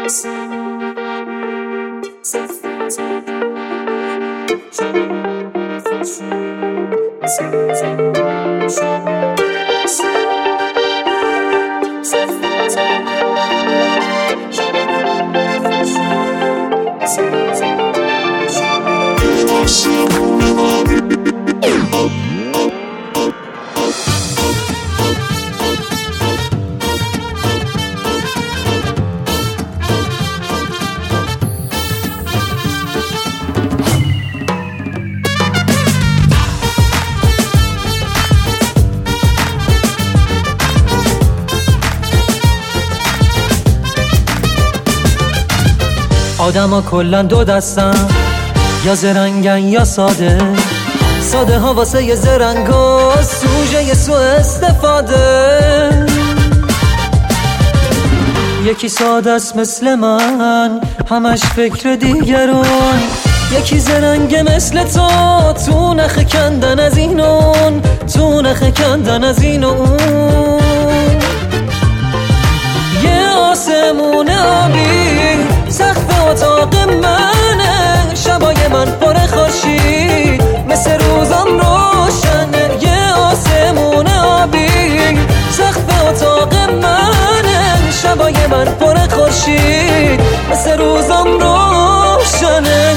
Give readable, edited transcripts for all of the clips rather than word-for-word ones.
آدما کلن دو دستن، یا زرنگن یا ساده. ساده ها واسه یه زرنگا سوژه یه سو استفاده. یکی ساده است مثل من، همش فکر دیگرون. یکی زرنگه مثل تو نخ کندن از این اون، تو نخ کندن از این اون. یه آسمون آبی سقف اتاق منه، شبای من پر خورشید مثل روزم روشنه. یه آسمون آبی سقف اتاق منه، شبای من پر خورشید مثل روزم روشنه.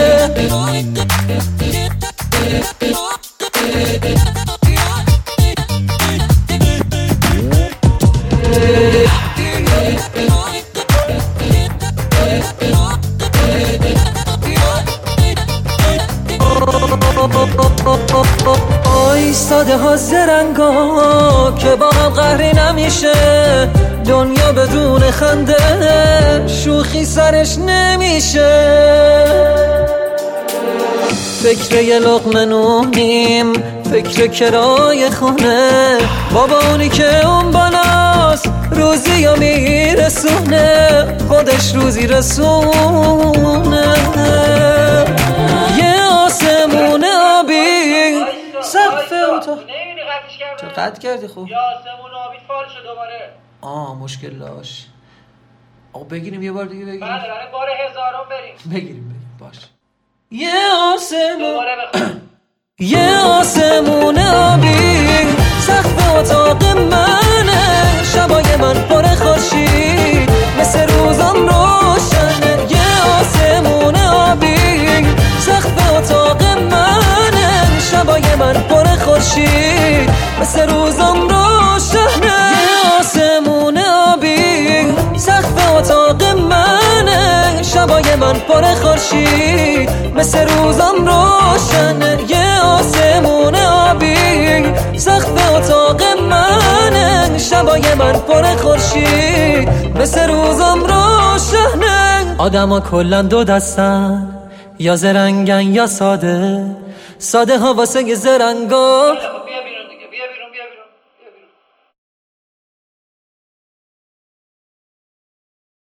آی ساده ها زرنگا که با هم قهری نمیشه. دنیا بدون خنده شوخی سرش نمیشه. فکر یه لقمه نونیم، فکر کرای خونه. بابا اونی که اون بالاست روزی یا میرسونه، خودش روزی رسونه. یه آسمون آبی سقف اتاق. چه قطع کردی؟ خوب یه آسمون آبی فال شد دوباره. مشکل داشت. آقا بگیریم یه بار دیگه بگیریم. بله بار هزارم بریم. بگیریم باش. یه آسمون یه آسمون آبی سقف اتاق منه، شبای من پر خورشید مثل روزم روشنه. یه آسمون آبی سقف اتاق منه، شبای من پر خورشید مثل روزم روشنه. یه آسمون آبی سقف اتاق منه، شبای من پر خورشید مثل روزم روشنه. یه آسمون آبی سقف اتاق منه، شبای من پر خورشید مثل روزم روشنه. آدما کلن دو دستن، یا زرنگن یا ساده. ساده ها واسه یه زرنگا